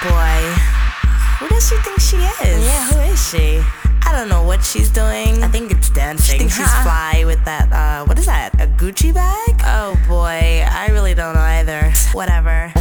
boy. Who does she think she is? Yeah, who is she? I don't know what she's doing. I think it's dancing. She thinks she's fly with that, what is that? A Gucci bag? Oh boy, I really don't know either. Whatever.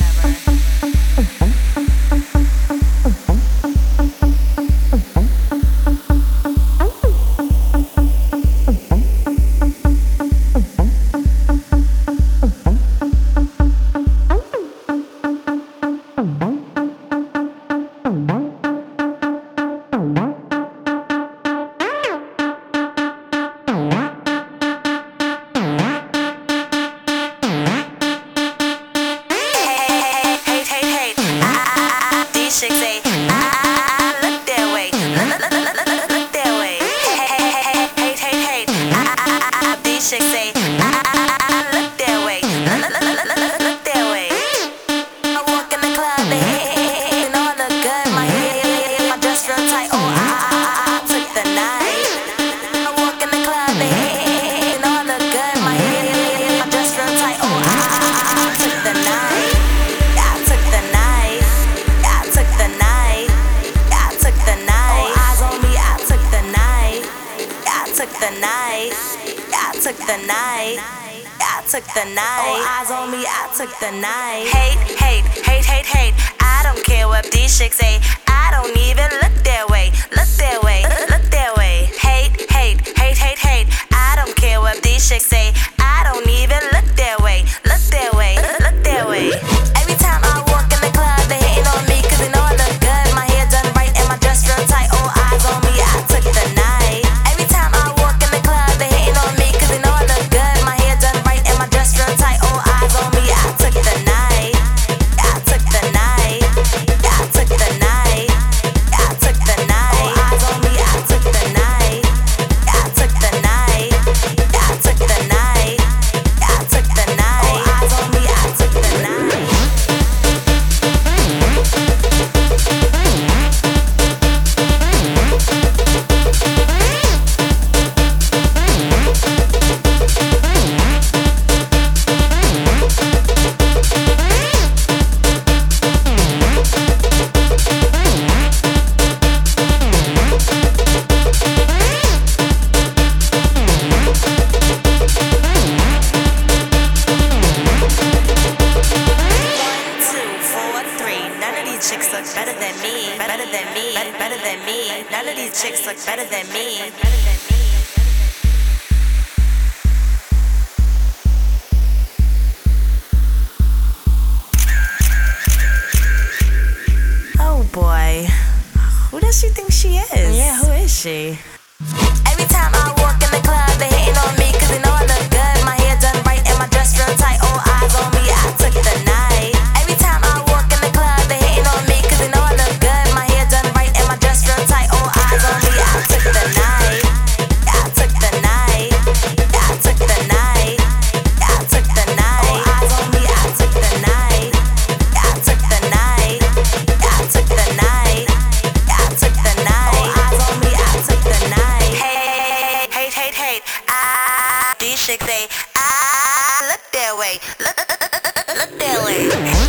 Hate. I don't care what these chicks say. I don't even look their way. Look their way. Hate. I don't care what these chicks say. I don't even look their way. Look their way. Every time I walk in the club, they hating on me 'cause they know I look good. My hair done right and my dress real tight. All eyes on me, I took the night. Every time I walk in the club, they hating on me 'cause they know I look good. My hair done right and my dress real tight. All eyes on me, I took the night. I took the night. I took the night. I took the night. All eyes on me, I took the night. I took the night. I took the night. I took the night. All eyes on me, I took the night. Chicks look better than me. None of these chicks look better than me. Oh boy. Who does she think she is? Yeah, who is she? Every time I walk in the club, they hating on me 'cause they know I look good. My hair done right and my dress real tight. All eyes on me, I took the night. Every time I walk in the club, they hating on me 'cause they know I look good. My hair done right and my dress real tight. All eyes on me, I took the night. I took the night. I took the night. I took the night. All eyes on me, I took the night. I took the night. I took the night. I took the night. All eyes on me, I took the night. Hate. These chicks say, look their way. Look their way.